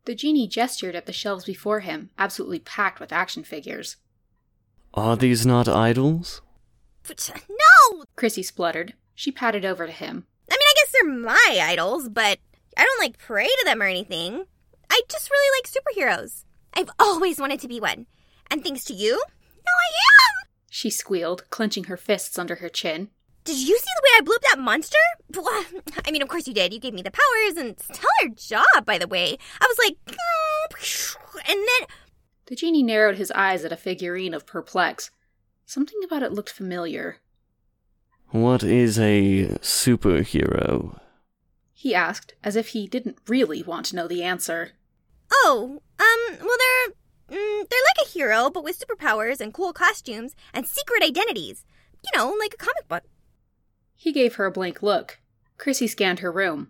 The genie gestured at the shelves before him, absolutely packed with action figures. Are these not idols? No! Chrissy spluttered. She patted over to him. I mean, I guess they're my idols, but I don't, pray to them or anything. I just really like superheroes. I've always wanted to be one. And thanks to you, now I am! She squealed, clenching her fists under her chin. Did you see the way I blew up that monster? I mean, of course you did. You gave me the powers, and stellar job, by the way. I was like, and then... The genie narrowed his eyes at a figurine of Perplex. Something about it looked familiar. What is a superhero? He asked, as if he didn't really want to know the answer. Oh, well, they're like a hero, but with superpowers and cool costumes and secret identities. You know, like a comic book. He gave her a blank look. Chrissy scanned her room.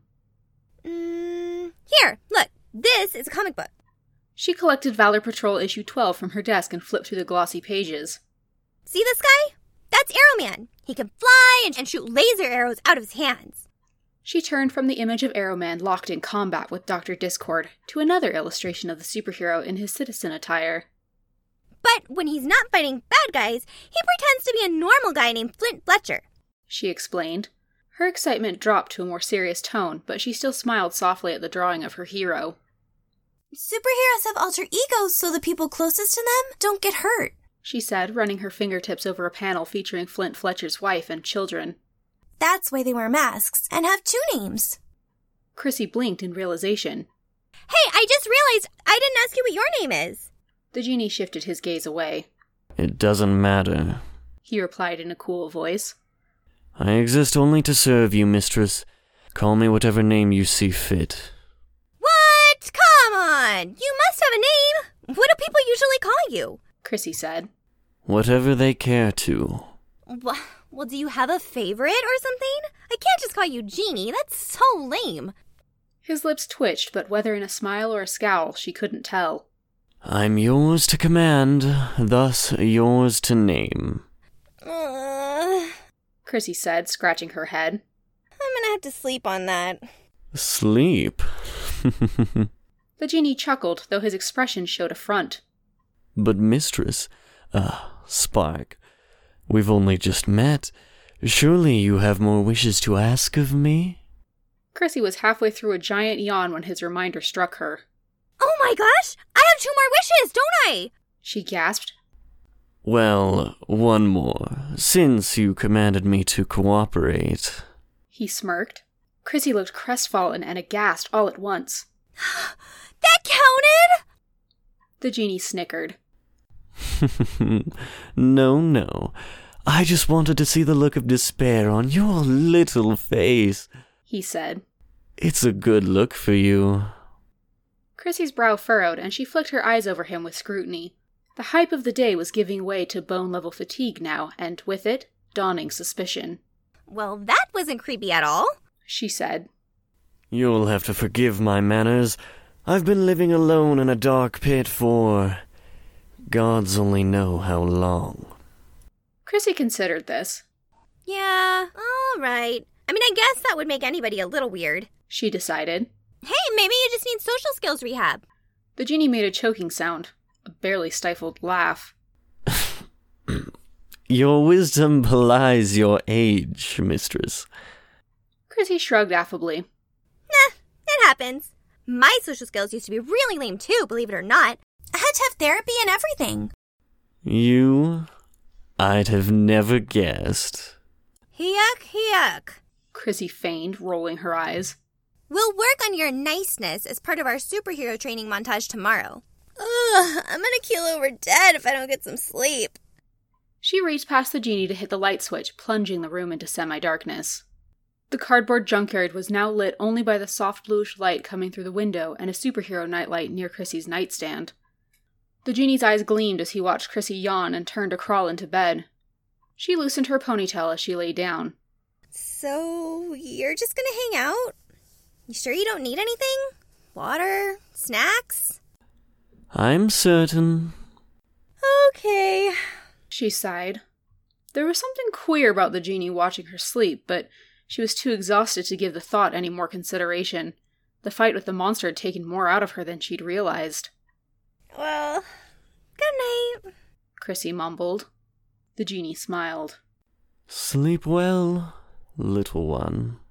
Here, look, this is a comic book. She collected Valor Patrol issue 12 from her desk and flipped through the glossy pages. See this guy? That's Arrow Man. He can fly and shoot laser arrows out of his hands. She turned from the image of Arrow Man locked in combat with Dr. Discord to another illustration of the superhero in his citizen attire. But when he's not fighting bad guys, he pretends to be a normal guy named Flint Fletcher. She explained. Her excitement dropped to a more serious tone, but she still smiled softly at the drawing of her hero. Superheroes have alter egos so the people closest to them don't get hurt, she said, running her fingertips over a panel featuring Flint Fletcher's wife and children. That's why they wear masks and have two names. Chrissy blinked in realization. Hey, I just realized I didn't ask you what your name is. The genie shifted his gaze away. It doesn't matter, he replied in a cool voice. I exist only to serve you, mistress. Call me whatever name you see fit. What? Come on! You must have a name! What do people usually call you? Chrissy said. Whatever they care to. Well, do you have a favorite or something? I can't just call you Genie. That's so lame. His lips twitched, but whether in a smile or a scowl, she couldn't tell. I'm yours to command, thus yours to name. Chrissy said, scratching her head. I'm gonna have to sleep on that. Sleep? The genie chuckled, though his expression showed affront. But mistress, Spark, we've only just met. Surely you have more wishes to ask of me? Chrissy was halfway through a giant yawn when his reminder struck her. Oh my gosh! I have 2 more wishes, don't I? She gasped. Well, one more, since you commanded me to cooperate. He smirked. Chrissy looked crestfallen and aghast all at once. That counted? The genie snickered. No. I just wanted to see the look of despair on your little face, he said. It's a good look for you. Chrissy's brow furrowed, and she flicked her eyes over him with scrutiny. The hype of the day was giving way to bone-level fatigue now, and with it, dawning suspicion. Well, that wasn't creepy at all, she said. You'll have to forgive my manners. I've been living alone in a dark pit for... gods only know how long. Chrissy considered this. Yeah, all right. I mean, I guess that would make anybody a little weird, she decided. Hey, maybe you just need social skills rehab. The genie made a choking sound, a barely stifled laugh. Your wisdom belies your age, mistress. Chrissy shrugged affably. Nah, it happens. My social skills used to be really lame too, believe it or not. I had to have therapy and everything. You? I'd have never guessed. Yuck. Chrissy feigned, rolling her eyes. We'll work on your niceness as part of our superhero training montage tomorrow. Ugh, I'm gonna keel over dead if I don't get some sleep. She reached past the genie to hit the light switch, plunging the room into semi-darkness. The cardboard junkyard was now lit only by the soft bluish light coming through the window and a superhero nightlight near Chrissy's nightstand. The genie's eyes gleamed as he watched Chrissy yawn and turned to crawl into bed. She loosened her ponytail as she lay down. So, you're just gonna hang out? You sure you don't need anything? Water? Snacks? I'm certain. Okay. She sighed. There was something queer about the genie watching her sleep, but she was too exhausted to give the thought any more consideration. The fight with the monster had taken more out of her than she'd realized. Well, good night, Chrissy mumbled. The genie smiled. Sleep well, little one.